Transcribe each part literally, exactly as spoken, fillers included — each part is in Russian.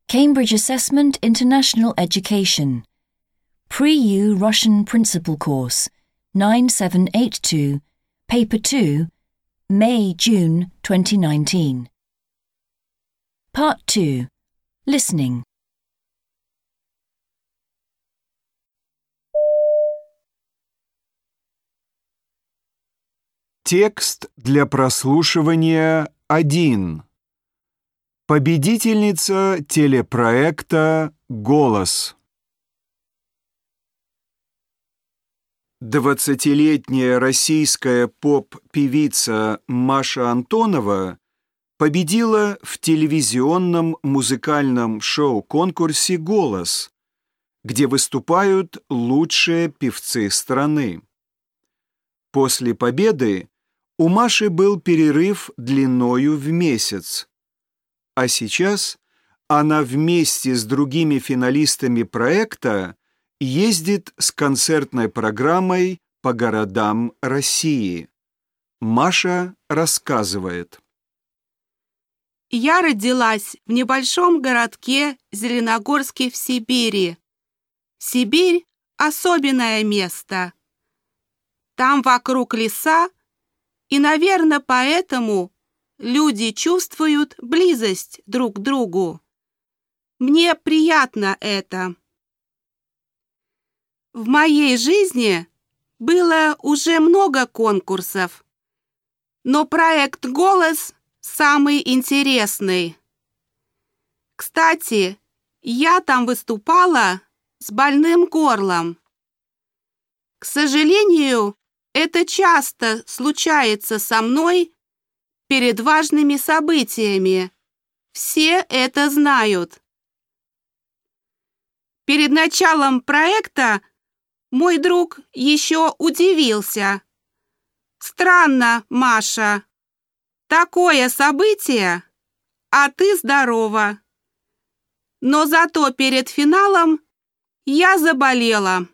Cambridge Assessment International Education, Pre-U Russian Principal Course, nine seven eight two, Paper two, May-June twenty nineteen. Part two. Listening. Текст для прослушивания один. Победительница телепроекта «Голос». Двадцатилетняя российская поп-певица Маша Антонова победила в телевизионном музыкальном шоу-конкурсе «Голос», где выступают лучшие певцы страны. После победы у Маши был перерыв длиною в месяц, а сейчас она вместе с другими финалистами проекта ездит с концертной программой по городам России. Маша рассказывает. Я родилась в небольшом городке Зеленогорске в Сибири. Сибирь – особенное место. Там вокруг леса, и, наверное, поэтому люди чувствуют близость друг к другу. Мне приятно это. В моей жизни было уже много конкурсов, но проект «Голос» самый интересный. Кстати, я там выступала с больным горлом. К сожалению, это часто случается со мной перед важными событиями. Все это знают. Перед началом проекта мой друг еще удивился. «Странно, Маша. Такое событие, а ты здорова». Но зато перед финалом я заболела.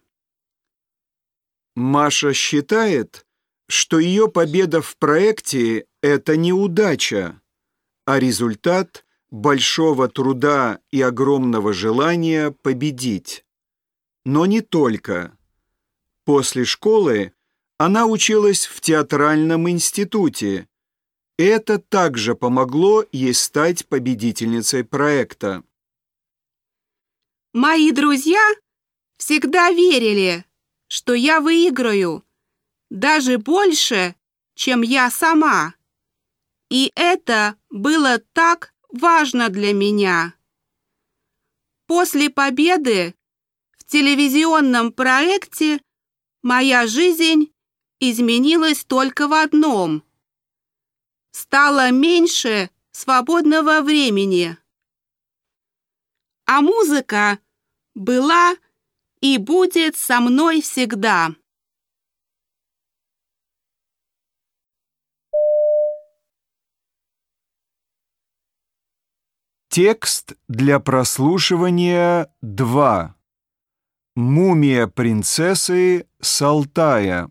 Маша считает, что ее победа в проекте – это неудача, а результат большого труда и огромного желания победить. Но не только. После школы она училась в театральном институте, и это также помогло ей стать победительницей проекта. Мои друзья всегда верили, что я выиграю, даже больше, чем я сама. И это было так важно для меня. После победы в телевизионном проекте моя жизнь изменилась только в одном. Стало меньше свободного времени. А музыка была и будет со мной всегда. Текст для прослушивания два. Мумия принцессы с Алтая.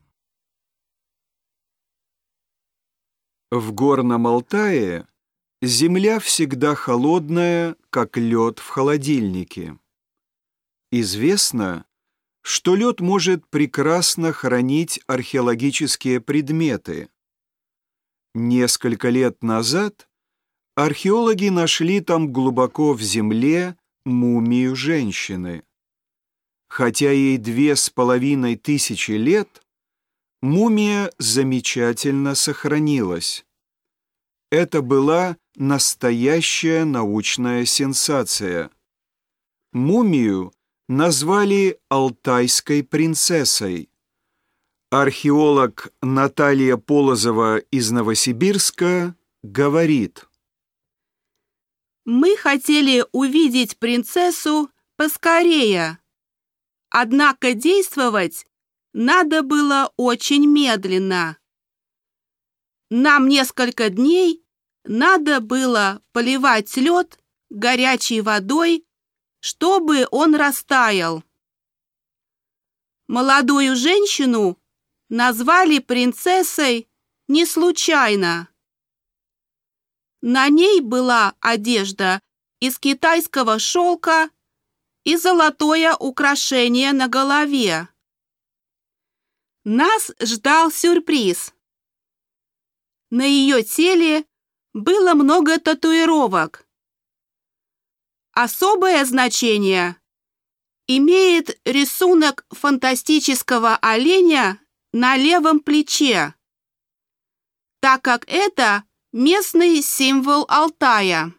В горном Алтае земля всегда холодная, как лед в холодильнике. Известно, что лед может прекрасно хранить археологические предметы. Несколько лет назад археологи нашли там глубоко в земле мумию женщины. Хотя ей две с половиной тысячи лет, мумия замечательно сохранилась. Это была настоящая научная сенсация. Мумию назвали Алтайской принцессой. Археолог Наталья Полозова из Новосибирска говорит: «Мы хотели увидеть принцессу поскорее, однако действовать надо было очень медленно. Нам несколько дней надо было поливать лед горячей водой, чтобы он растаял. Молодую женщину назвали принцессой не случайно. На ней была одежда из китайского шелка и золотое украшение на голове. Нас ждал сюрприз. На ее теле было много татуировок. Особое значение имеет рисунок фантастического оленя на левом плече, так как это местный символ Алтая.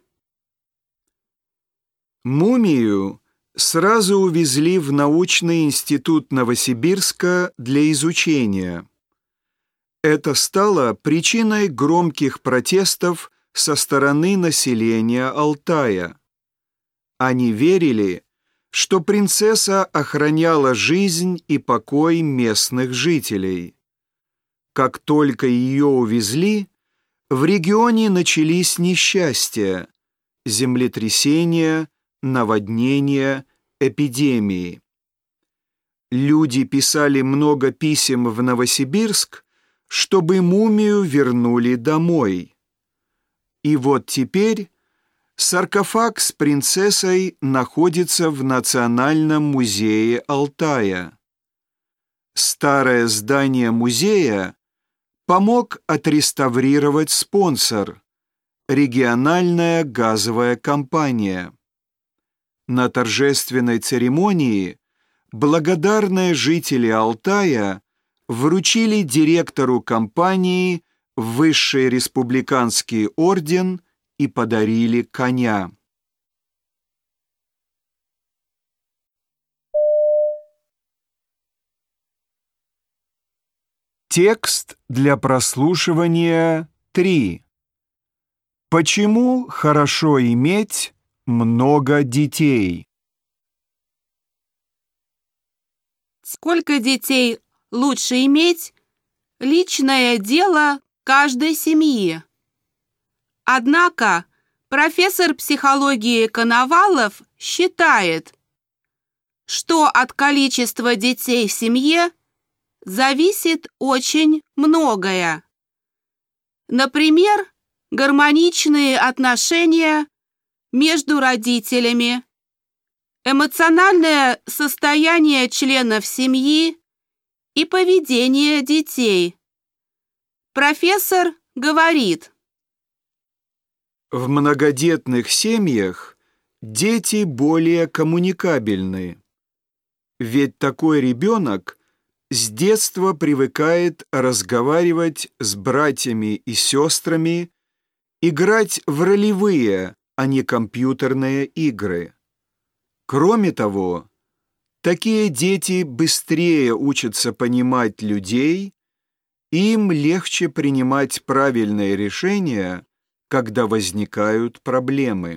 Мумию сразу увезли в научный институт Новосибирска для изучения. Это стало причиной громких протестов со стороны населения Алтая. Они верили, что принцесса охраняла жизнь и покой местных жителей. Как только ее увезли, в регионе начались несчастья, землетрясения, наводнения, эпидемии. Люди писали много писем в Новосибирск, чтобы мумию вернули домой. И вот теперь саркофаг с принцессой находится в Национальном музее Алтая. Старое здание музея помог отреставрировать спонсор – региональная газовая компания. На торжественной церемонии благодарные жители Алтая вручили директору компании высший республиканский орден и подарили коня. Текст для прослушивания три. Почему хорошо иметь много детей? Сколько детей лучше иметь – личное дело каждой семьи. Однако профессор психологии Коновалов считает, что от количества детей в семье зависит очень многое. Например, гармоничные отношения между родителями, эмоциональное состояние членов семьи и поведение детей. Профессор говорит: в многодетных семьях дети более коммуникабельны, ведь такой ребенок с детства привыкает разговаривать с братьями и сестрами, играть в ролевые, а не компьютерные игры. Кроме того, такие дети быстрее учатся понимать людей, и им легче принимать правильные решения, когда возникают проблемы.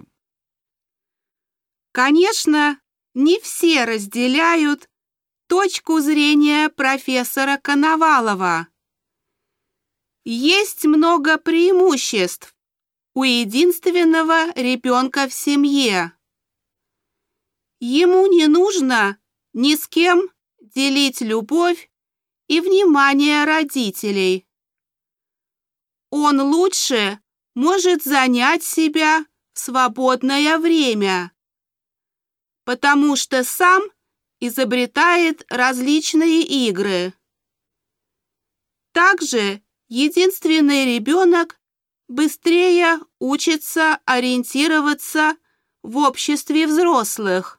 Конечно, не все разделяют точку зрения профессора Коновалова. Есть много преимуществ у единственного ребенка в семье. Ему не нужно ни с кем делить любовь и внимание родителей. Он лучше может занять себя в свободное время, потому что сам изобретает различные игры. Также единственный ребенок быстрее учится ориентироваться в обществе взрослых.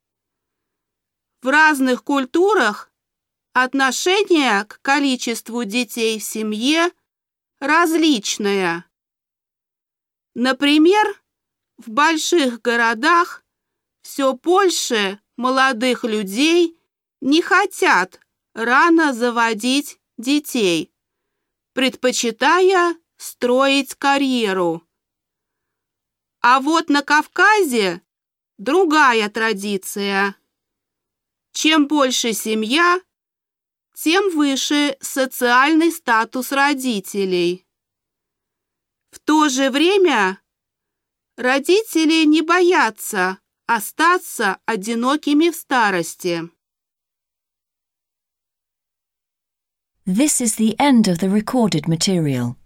В разных культурах отношение к количеству детей в семье различное. Например, в больших городах все больше молодых людей не хотят рано заводить детей, предпочитая строить карьеру. А вот на Кавказе другая традиция. Чем больше семья, тем выше социальный статус родителей. В то же время родители не боятся остаться одинокими в старости. This is the end of the recorded material.